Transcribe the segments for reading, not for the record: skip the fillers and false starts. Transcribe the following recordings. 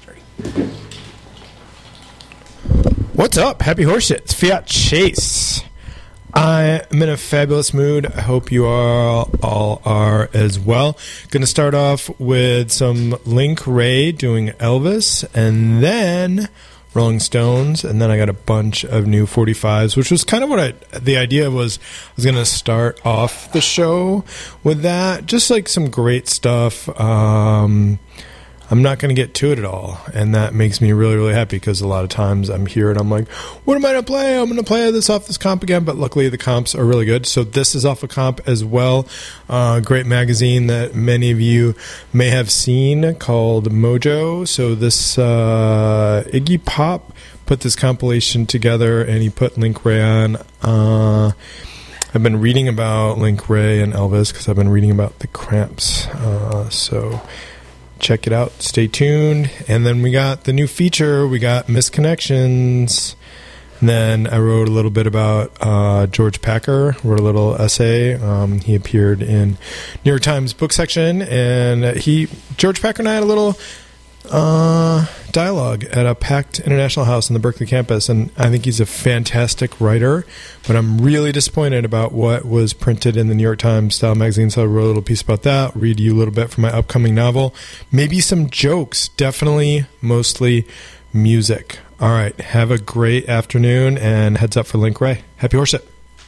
What's up? Happy horseshit. It's Fiat Chase. I am in a fabulous mood. I hope you all are as well. Going to start off with some Link Wray doing Elvis, and then Rolling Stones, and then I got a bunch of new 45s, which was kind of what the idea was. I was going to start off the show with that, just like some great stuff. I'm not going to get to it at all, and that makes me really, really happy because a lot of times I'm here and I'm like, what am I going to play? I'm going to play this off this comp again, but luckily the comps are really good. So this is off a comp as well. Great magazine that many of you may have seen called Mojo. So this Iggy Pop put this compilation together, and he put Link Wray on. I've been reading about Link Wray and Elvis because I've been reading about the Cramps. So check it out. Stay tuned. And then we got the new feature. We got Misconnections. And then I wrote a little bit about George Packer. Wrote a little essay. He appeared in New York Times book section. And George Packer and I had a little dialogue at a packed International House on the Berkeley campus, and I think he's a fantastic writer, but I'm really disappointed about what was printed in the New York Times style magazine, so I wrote a little piece about that, read you a little bit from my upcoming novel, maybe some jokes, definitely mostly music. All right, have a great afternoon, and heads up for Link Wray. Happy horseshit.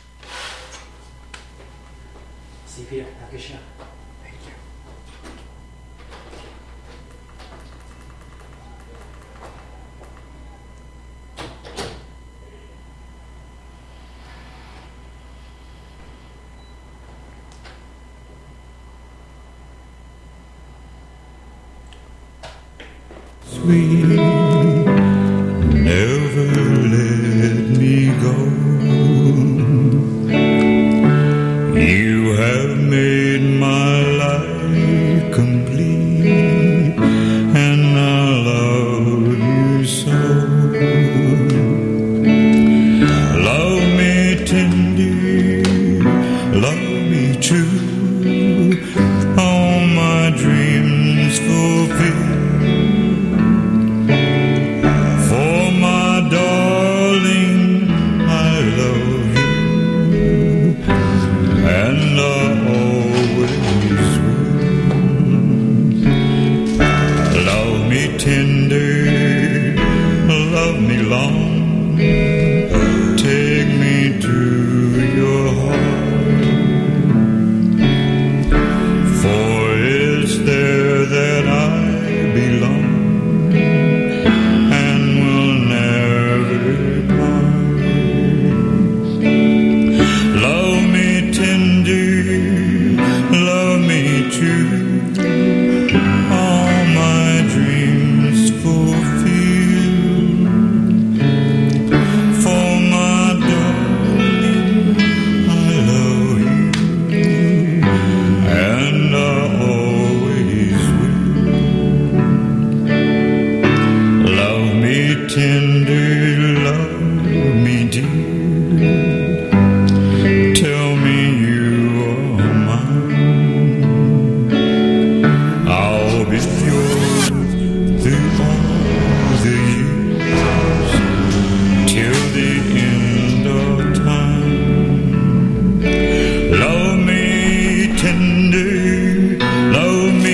See you, Peter. Have a good show. Thank you. Sweet, never let me go. You have made my life complete, and I love you so. Love me tender, love me true, all my dreams fulfill.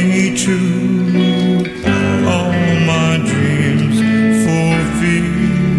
All my dreams fulfilled.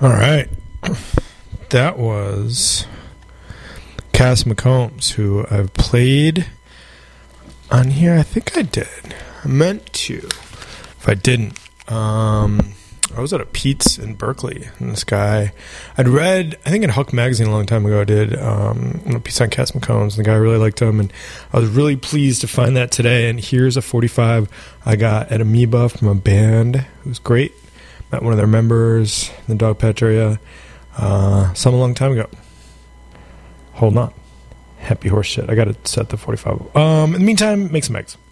All right. That was Cass McCombs, who I've played on here. I think I did. I meant to. If I didn't, I was at a Pete's in Berkeley, and this guy I'd read, I think in Huck magazine a long time ago, did a piece on Cass McCombs, and the guy really liked him, and I was really pleased to find that today. And here's a 45 I got at Amoeba from a band. It was great. Met one of their members in the Dogpatch area some a long time ago. Hold on. Happy horse shit. I got to set the 45. In the meantime, make some eggs.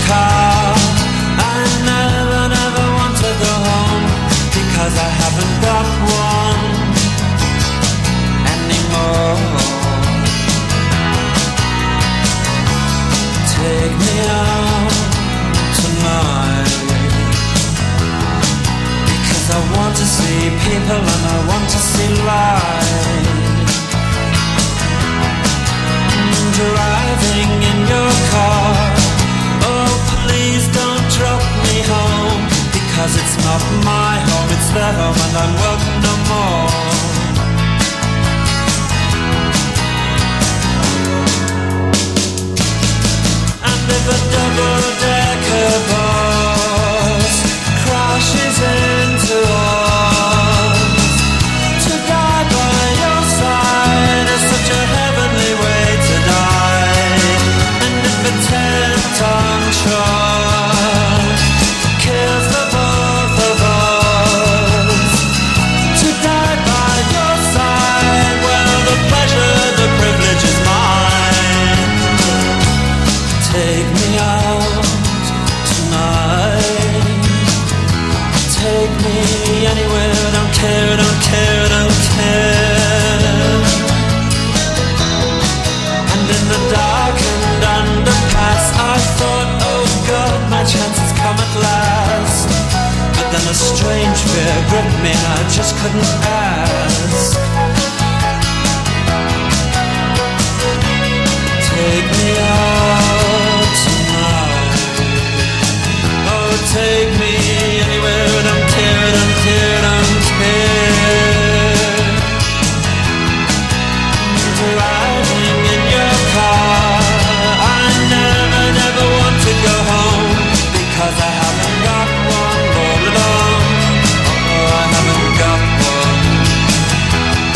Cause I haven't got to see people and I want to see light. Driving in your car, oh please don't drop me home, because it's not my home, it's their home and I'm welcome no more. And if a double-decker bus crashes into us, to die by your side is such a heavenly way to die. And if a 10-ton truck kills the both of us, to die by your side, well, the pleasure, the privilege is mine. Take me out tonight, take me anywhere, don't care, don't care, don't care. And in the darkened underpass I thought, oh God, my chance has come at last. But then a strange fear gripped me and I just couldn't ask. Take me out tonight, oh take me anywhere, don't care, don't care, don't care. Driving in your car, I never, never want to go home, because I haven't got one all alone. Oh, I haven't got one.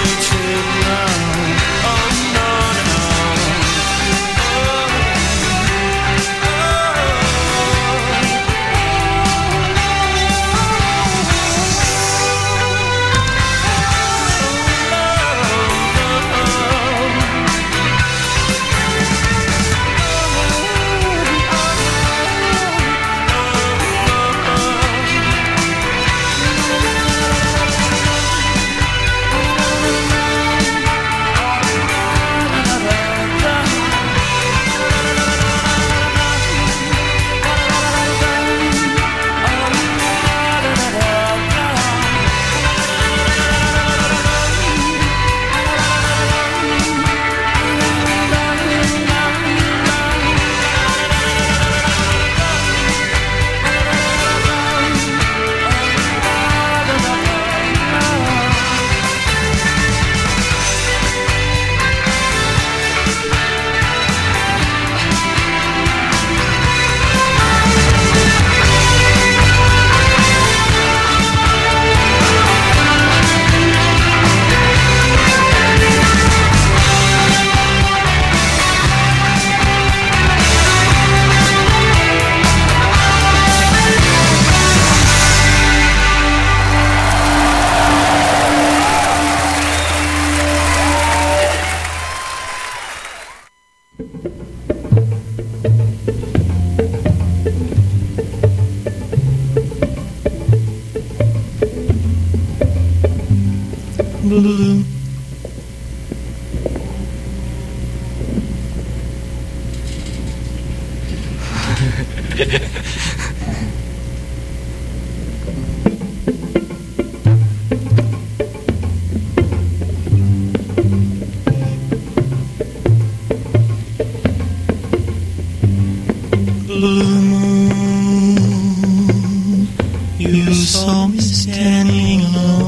You saw me standing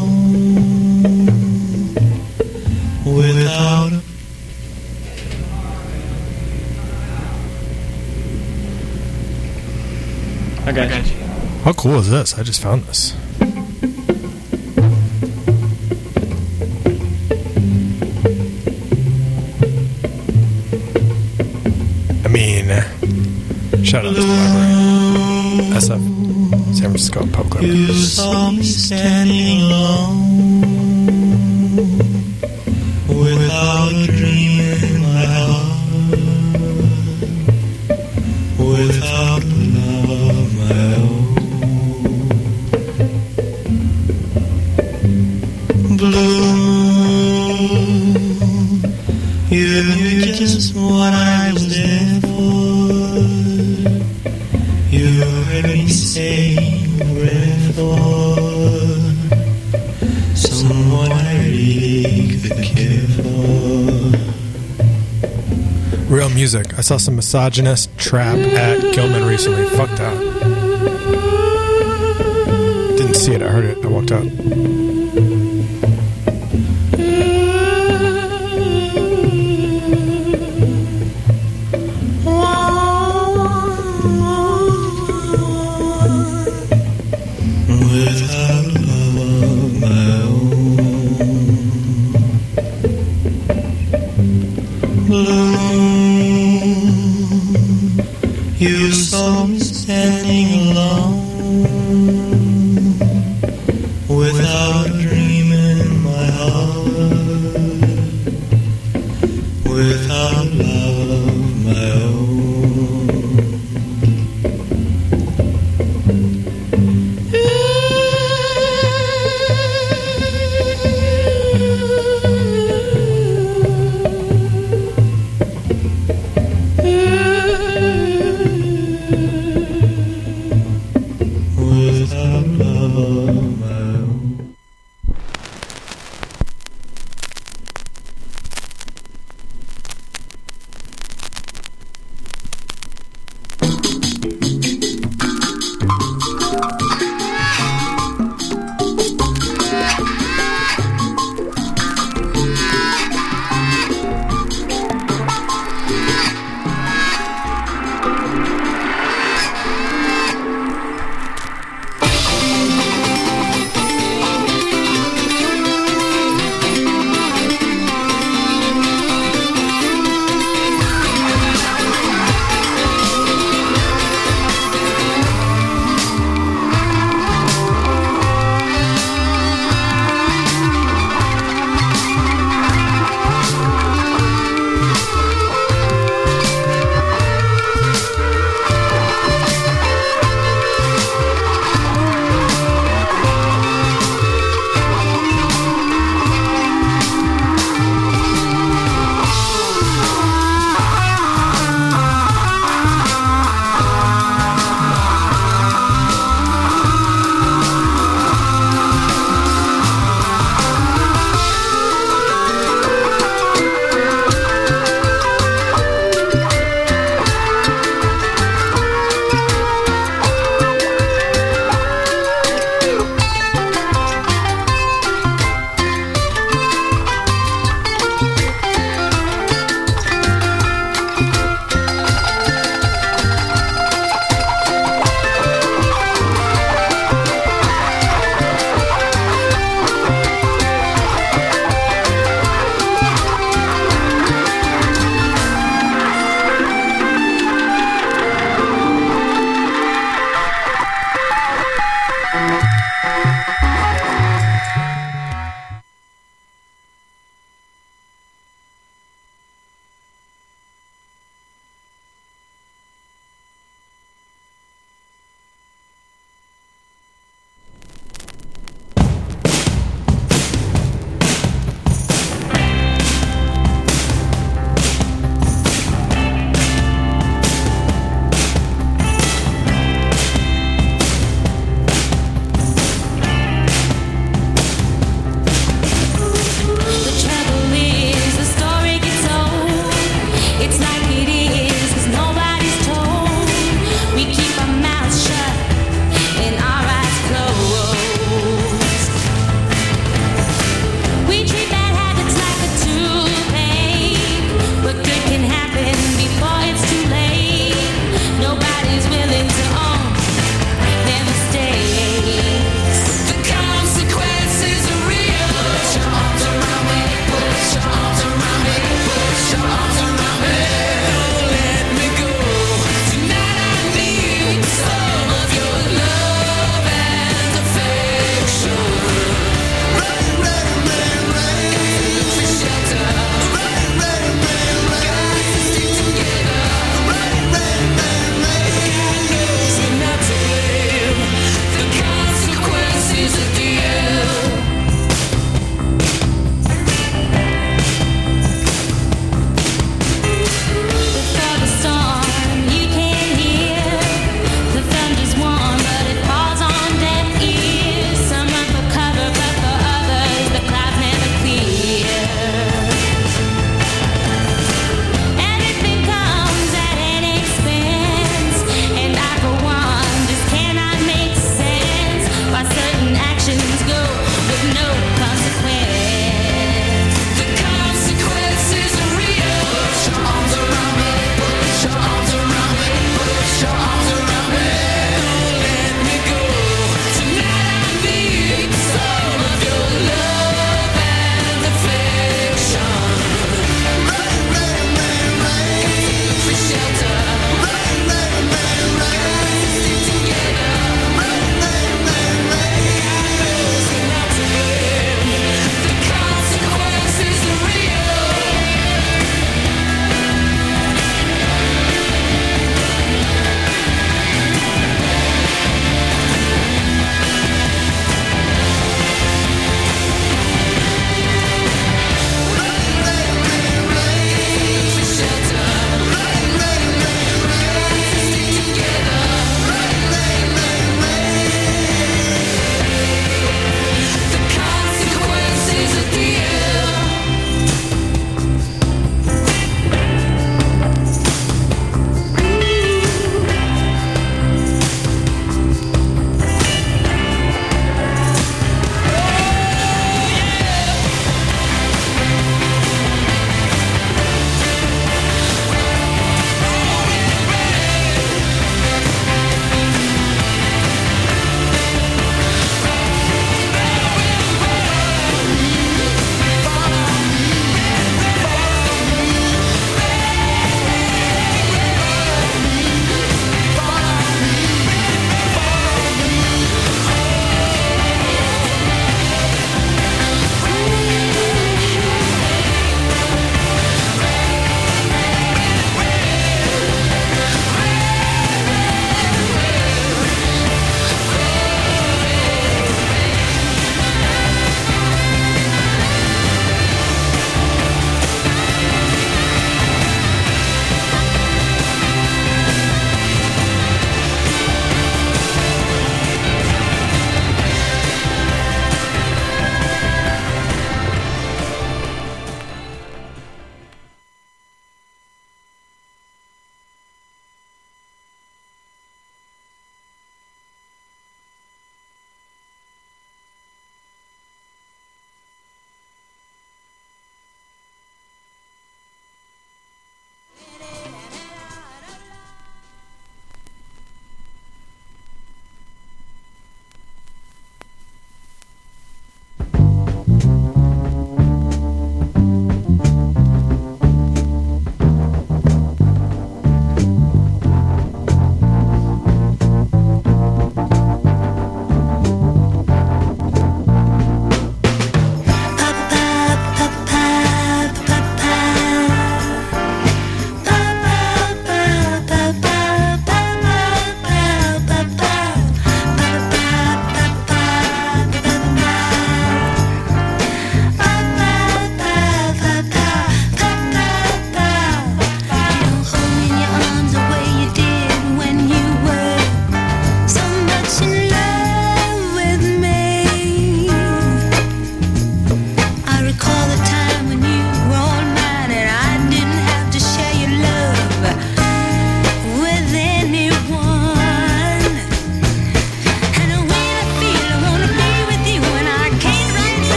alone without a I got you. How cool is this? I just found this. I mean, shout out to the library. SF, San Francisco Public You Library. saw me standing alone without a dream in my heart, without a love of my own. Blue, you knew just what I was there for. You heard me say red for someone I really could care for. Real music. I saw some misogynist trap at Gilman recently. Fuck that. Didn't see it. I heard it. I walked out. Without love of my own. Bloom, you saw me standing alone without a dream in my heart, without love of my own.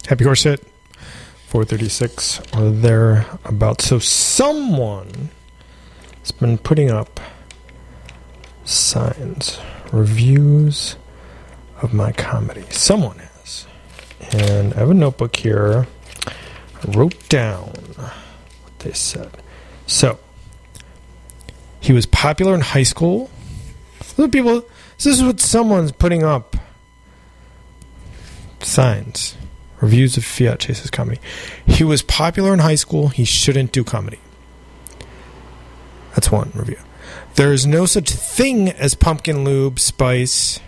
Happy Horse Hit, 436 or thereabouts. So someone has been putting up signs, reviews of my comedy. Someone has. And I have a notebook here. I wrote down what they said. So, he was popular in high school. This is what someone's putting up. Signs. Reviews of Fiat Chase's comedy. He was popular in high school. He shouldn't do comedy. That's one review. There is no such thing as pumpkin lube, spice.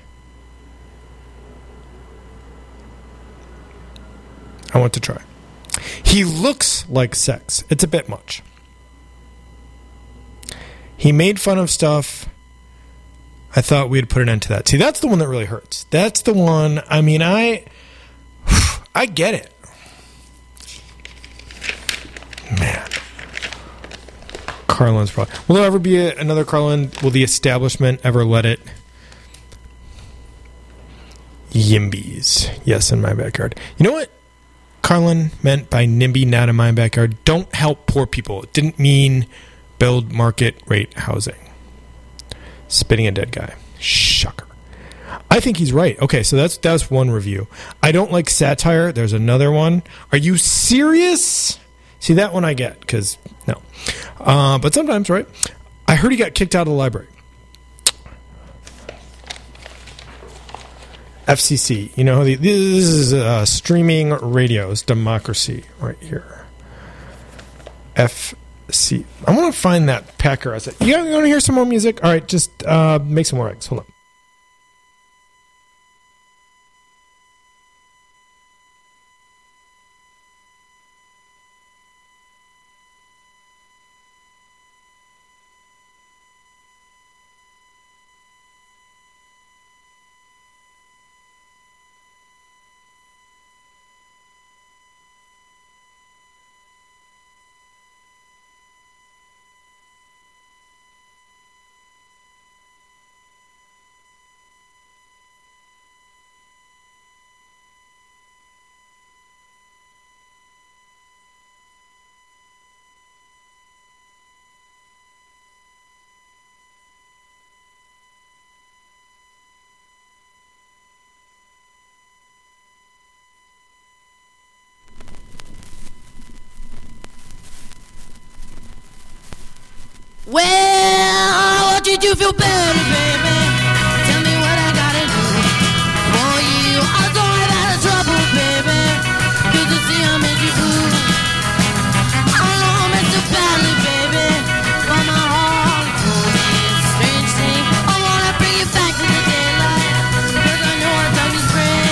I want to try. He looks like sex. It's a bit much. He made fun of stuff. I thought we'd put an end to that. See, that's the one that really hurts. That's the one, I mean, I get it. Man. Carlin's probably... Will there ever be another Carlin? Will the establishment ever let it? Yimbies. Yes, in my backyard. You know what Carlin meant by NIMBY, not in my backyard? Don't help poor people. It didn't mean build market rate housing. Spitting a dead guy. Shocker. I think he's right. Okay, so that's one review. I don't like satire. There's another one. Are you serious? See, that one I get, because, no. But sometimes, right? I heard he got kicked out of the library. FCC. You know, this is streaming radio's democracy right here. FC. I want to find that Packer. I said, you want to hear some more music? All right, just make some more eggs. Hold on. Well, I want you to feel better, baby. Tell me what I gotta do for you. I don't have out of trouble, baby. Good to see I made you blue. I know I meant so badly, baby, but my heart told me it's a strange thing. I wanna bring you back to the daylight, 'cause I know our time is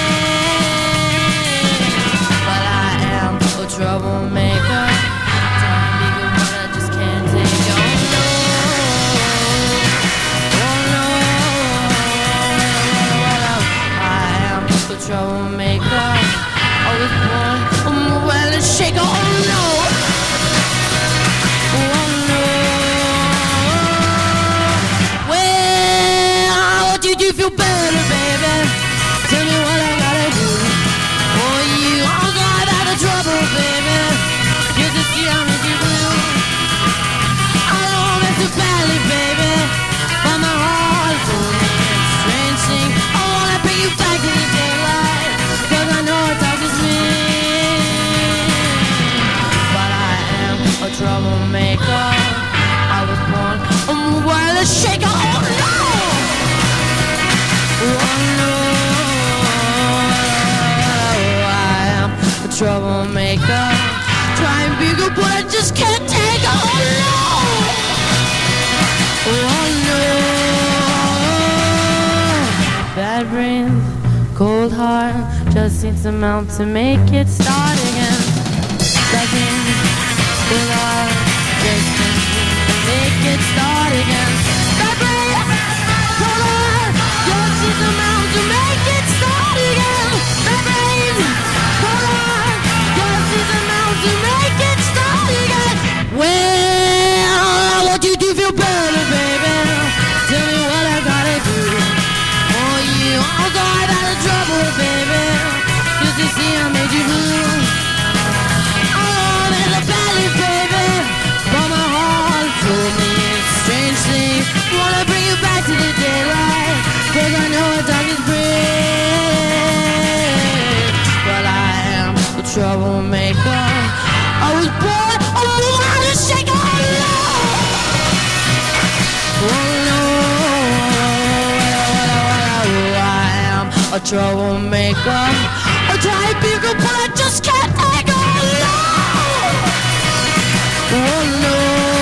brave. But I am a troublemaker. Troublemaker, I was born a well and shaker. Oh no, oh no. Well, I want you to feel better, baby. Tell me what I gotta do for you. I'm glad out of trouble, baby. Good to see I made you blue. I know I meant so badly, baby, but my heart told me it's a strange thing. I wanna bring you back to the daylight, 'cause I know it's hard to sleep. But I am a troublemaker. I was born a well and shaker. Oh no, oh no. I am a troublemaker. Try and be good, but I just can't take it. Oh no, oh no. Bad brains, cold heart, just needs some help to make it start again. Bad brains, cold heart, just needs to make it start again. Bad brains, cold heart, just needs some help to make it start again. Bad brains, cold heart, just needs some help to make it start again. Well, I want you to feel better, baby. Tell me what I gotta do for you. I'm sorry out of trouble, baby. Just to see I made you blue. was born a woman to shake her love. Oh no, I am a troublemaker, a type beaker, but I just can't take her love. Oh no.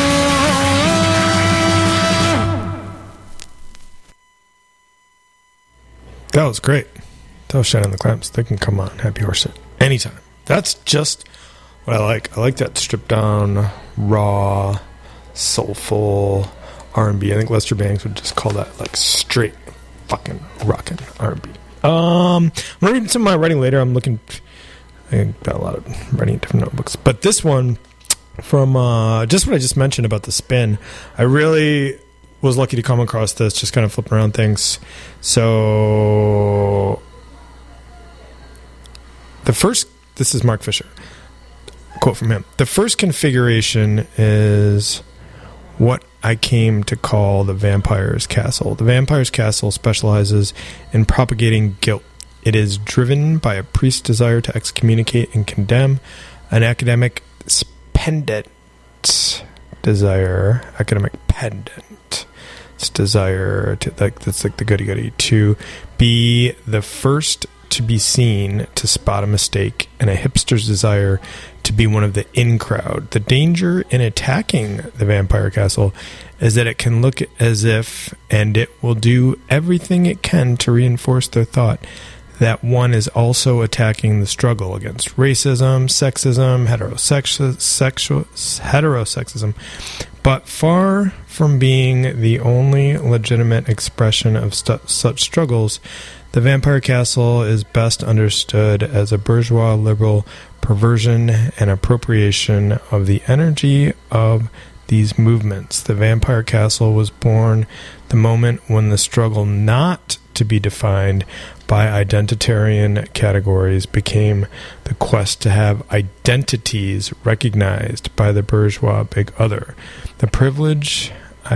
That was great. That was Shining the Clamps. They can come on Happy Horse at anytime. That's just what I like. I like that stripped down, raw, soulful R&B. I think Lester Bangs would just call that like straight fucking rockin' R&B. I'm gonna read some of my writing later. I got a lot of writing in different notebooks, but this one from just what I just mentioned about the spin, I really was lucky to come across this, just kind of flipping around things. So this is Mark Fisher, quote from him: the first configuration is what I came to call the vampire's castle. The vampire's castle specializes in propagating guilt. It is driven by a priest's desire to excommunicate and condemn, an academic pendant desire, its desire to, like, that's like the goody-goody, to be the first to be seen, to spot a mistake, and a hipster's desire to be one of the in crowd. The danger in attacking the vampire castle is that it can look as if, and it will do everything it can to reinforce their thought, that one is also attacking the struggle against racism, sexism, heterosexism, but far from being the only legitimate expression of such struggles, the Vampire Castle is best understood as a bourgeois liberal perversion and appropriation of the energy of these movements. The Vampire Castle was born the moment when the struggle not to be defined by identitarian categories became the quest to have identities recognized by the bourgeois big other. The privilege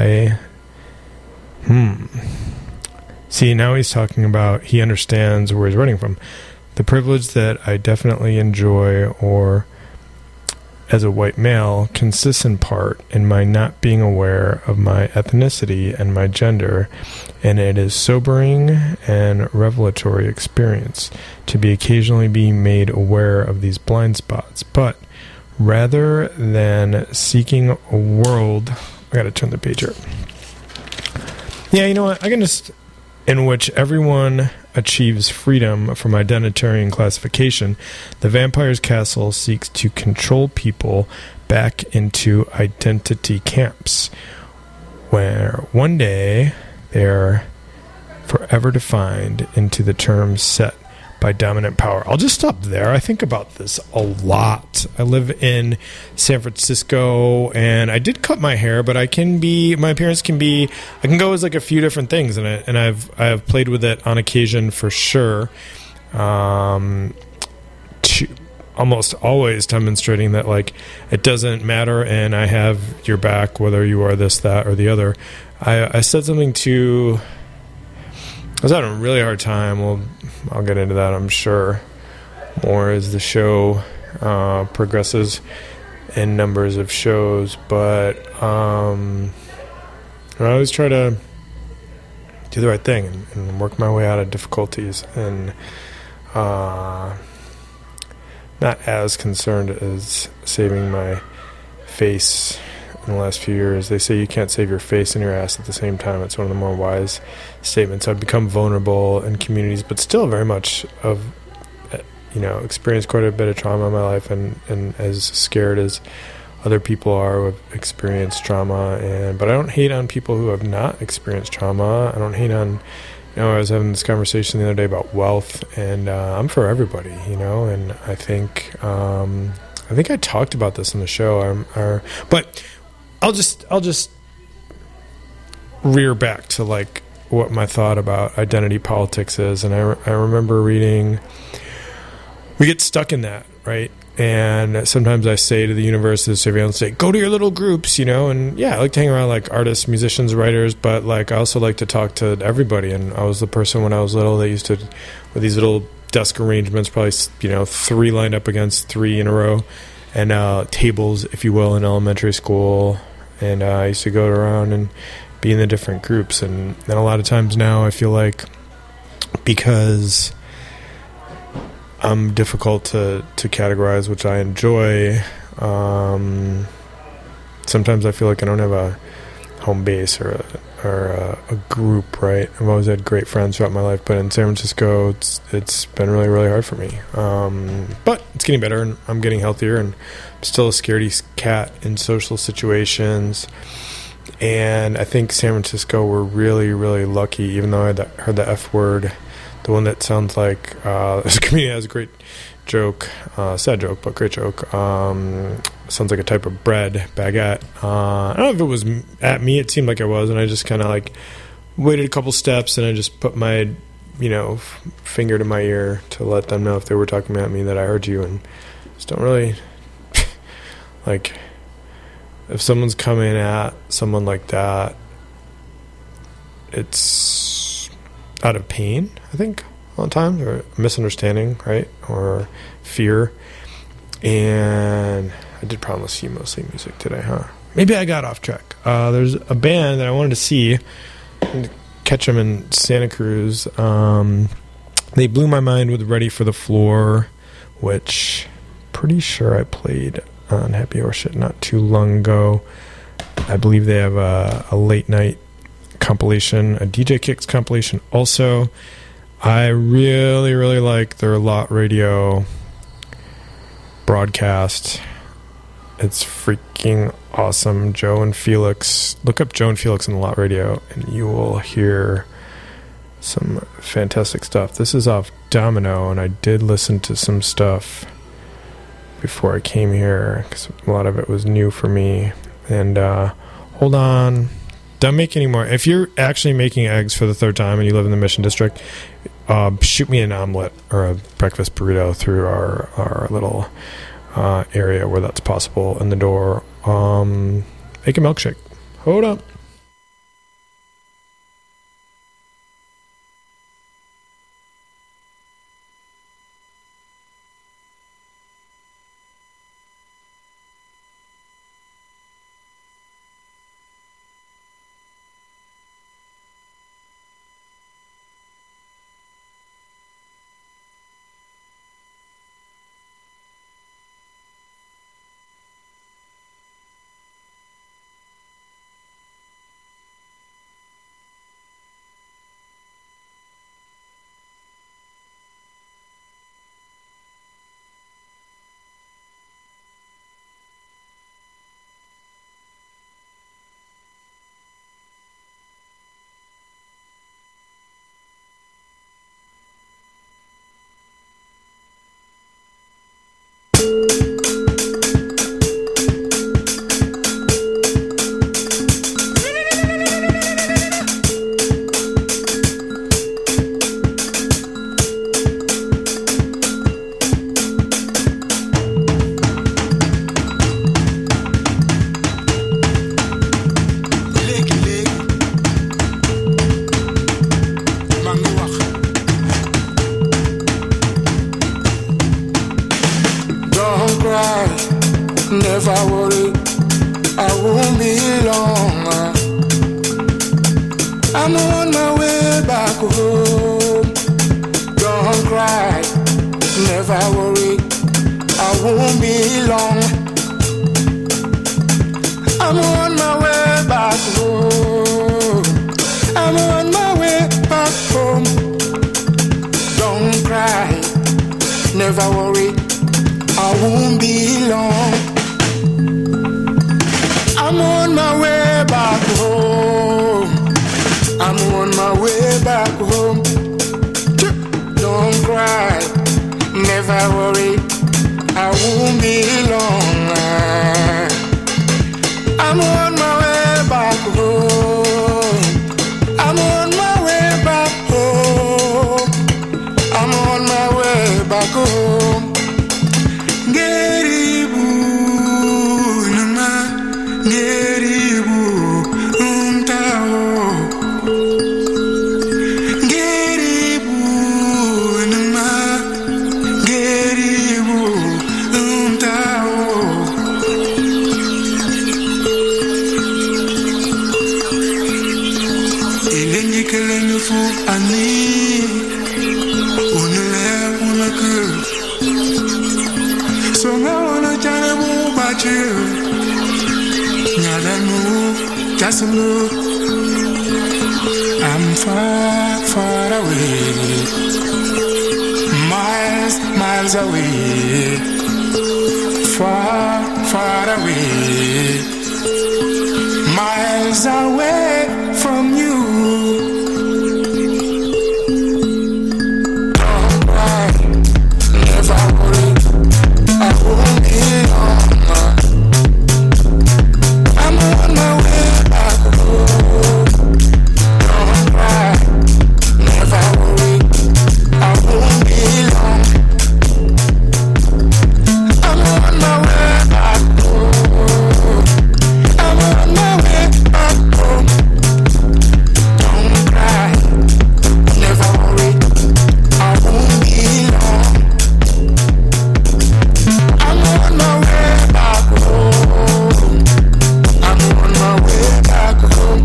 See, now he's talking about, he understands where he's writing from. The privilege that I definitely enjoy, or as a white male, consists in part in my not being aware of my ethnicity and my gender, and it is sobering and revelatory experience to be occasionally being made aware of these blind spots. But rather than seeking a world, I gotta turn the page here. Yeah, you know what? I can just, in which everyone achieves freedom from identitarian classification, the Vampire's Castle seeks to control people back into identity camps, where one day they are forever defined into the terms set by dominant power. I'll just stop there. I think about this a lot. I live in San Francisco, and I did cut my hair, but my appearance can be, I can go as like a few different things, and I've played with it on occasion for sure. Almost always demonstrating that like it doesn't matter, and I have your back whether you are this, that, or the other. I said something to, I was having a really hard time. Well, I'll get into that, I'm sure, more as the show progresses in numbers of shows. But I always try to do the right thing and work my way out of difficulties, and not as concerned as saving my face in the last few years. They say you can't save your face and your ass at the same time. It's one of the more wise statements. I've become vulnerable in communities, but still very much experienced quite a bit of trauma in my life, and as scared as other people are who have experienced trauma. But I don't hate on people who have not experienced trauma. I don't hate on, I was having this conversation the other day about wealth, and I'm for everybody, and I think I talked about this in the show, but I'll just rear back to like what my thought about identity politics is. And I remember reading, we get stuck in that, right? And sometimes I say to the universe, the surveillance, say, go to your little groups, and yeah, I like to hang around like artists, musicians, writers, but like I also like to talk to everybody. And I was the person when I was little that used to, with these little desk arrangements, probably 3 lined up against 3 in a row, and tables, if you will, in elementary school. And I used to go around and be in the different groups. And a lot of times now I feel like because I'm difficult to categorize, which I enjoy, sometimes I feel like I don't have a home base or a group, right? I've always had great friends throughout my life, but in San Francisco, it's been really, really hard for me. But it's getting better, and I'm getting healthier, and I'm still a scaredy cat in social situations. And I think San Francisco, we're really, really lucky, even though I heard the F word, the one that sounds like this comedian has a great joke, sad joke, but great joke. Sounds like a type of bread, baguette. I don't know if it was at me. It seemed like it was, and I just kind of like waited a couple steps, and I just put my, finger to my ear to let them know if they were talking about me that I heard you, and just don't really like if someone's coming at someone like that, it's out of pain, I think, a lot of times, or misunderstanding, right, or fear. And I did promise you mostly music today, huh? Maybe I got off track. There's a band that I wanted to see, catch them in Santa Cruz. They blew my mind with Ready for the Floor, which pretty sure I played on Happy Hour Shit not too long ago. I believe they have a late night compilation, a DJ Kicks compilation also. I really, really like their Lot Radio broadcast. It's freaking awesome. Joe and Felix. Look up Joe and Felix in the Lot Radio, and you will hear some fantastic stuff. This is off Domino, and I did listen to some stuff before I came here, because a lot of it was new for me. And hold on, don't make any more. If you're actually making eggs for the third time and you live in the Mission District, shoot me an omelet or a breakfast burrito through our little area where that's possible in the door. Make a milkshake. Hold up. Never worry, I won't be long. about you. Now that move, just a move. I'm far, far away. Miles, miles away. Far, far away. Miles away from you. Don't cry, never worry. I won't be long. I'm on my way back home. Don't cry, never worry. I won't be long. I'm on my way back home. I'm on my way back home. Don't cry, never worry. I won't be long. I'm on my way back home. I'm on my way back home.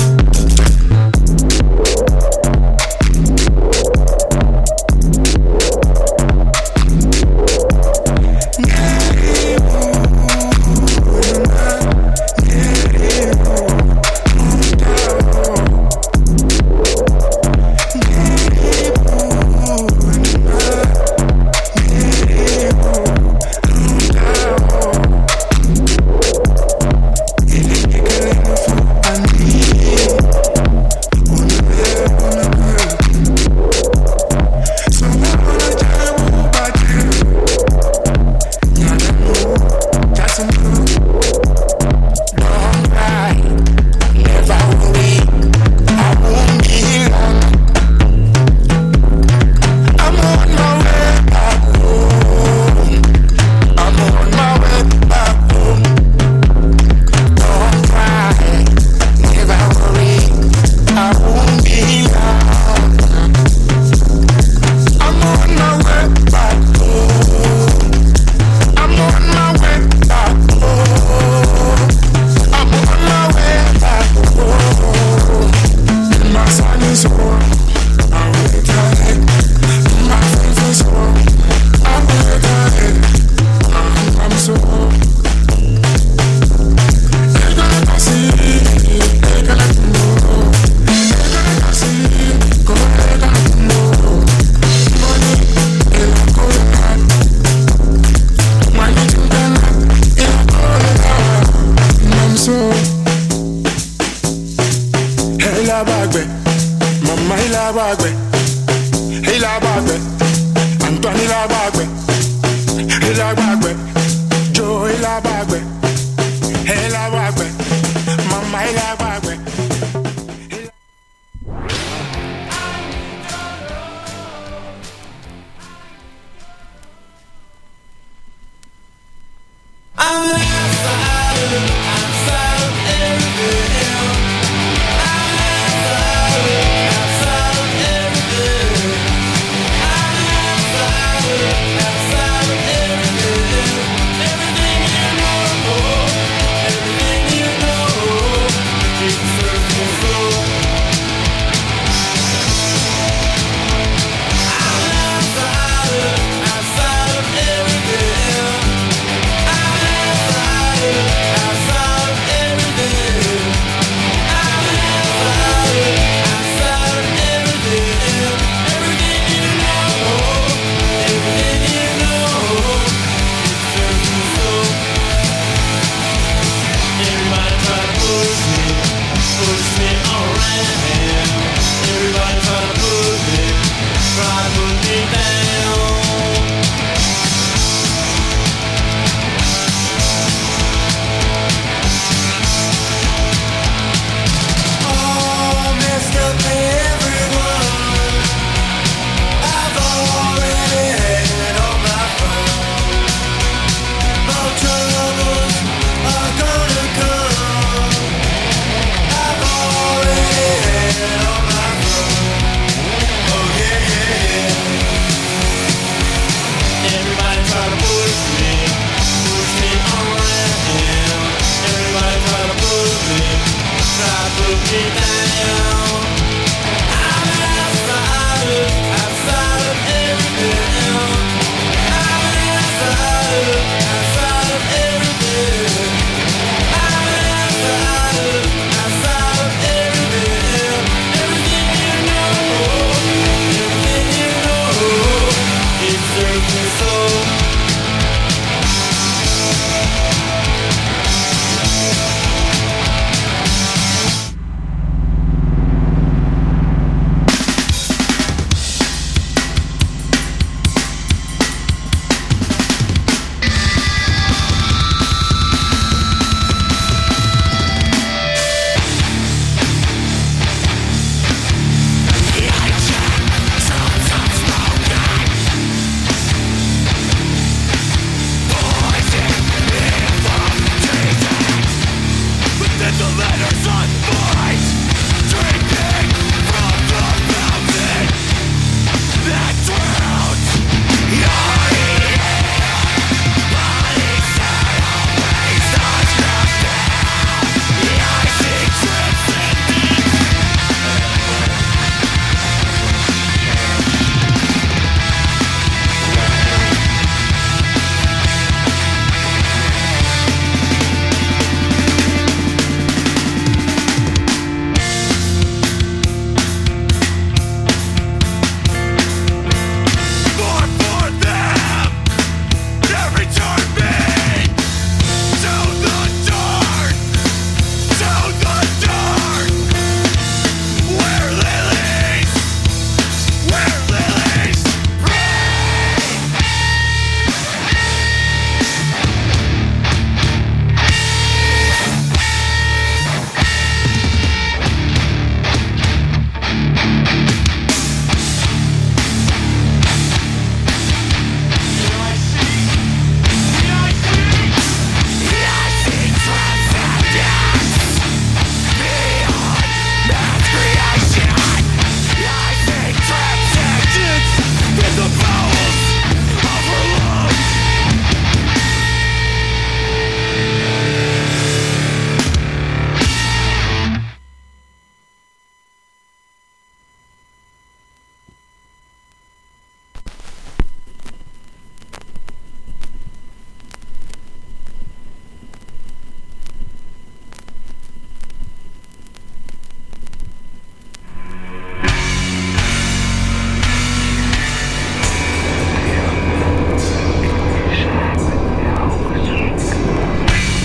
Mama ilabagbe, ilabagbe, Antoine ilabagbe, ilabagbe, Joe ilabagbe.